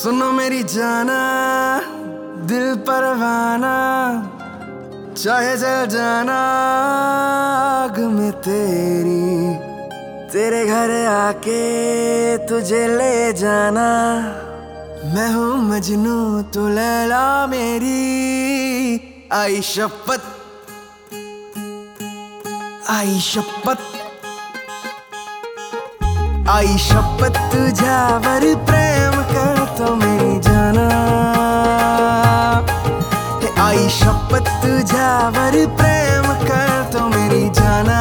सुनो मेरी जाना, दिल परवाना, चाहे जल जाना आग में तेरी, तेरे घर आके तुझे ले जाना। मैं हूँ मजनू तू लैला मेरी, आई शपथ आई शपथ आई शपथ तुझ्यावर प्रेम करतो मेरी जाना। हे आई शपथ तुझ्यावर प्रेम करतो मेरी जाना।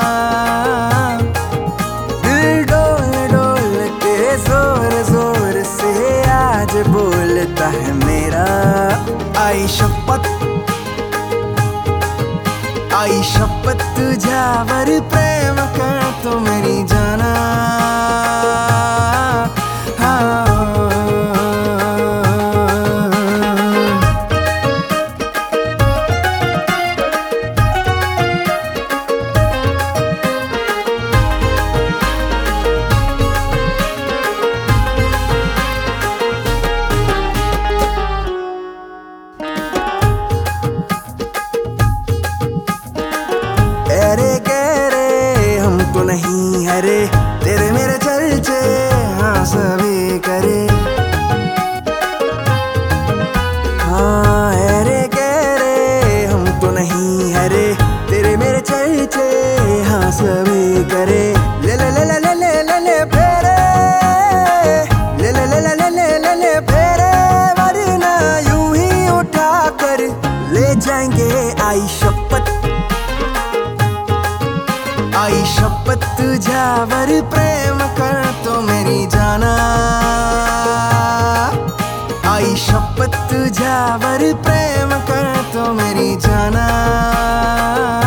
दिल डोल डोल के जोर जोर से आज बोलता है मेरा, आई शपथ आई शपथ तुझ्यावर प्रेम करतो मेरी जाना। अरे गहरे हम तो नहीं हरे, तेरे मेरे चलचे हाँ सभी करे। हाँ अरे गहरे हम तो नहीं हरे, तेरे मेरे चलचे हाँ सभी करे। ले ले ले ले ले ले ले ले फेरे, ले ले ले ले ले ले ले ले फेरे, वरना यूं ही उठा कर ले जाएंगे। आई शपथ आई शपथ तुझ्यावर प्रेम करतो मेरी जाना। आई शपथ तुझ्यावर प्रेम करतो मेरी जाना।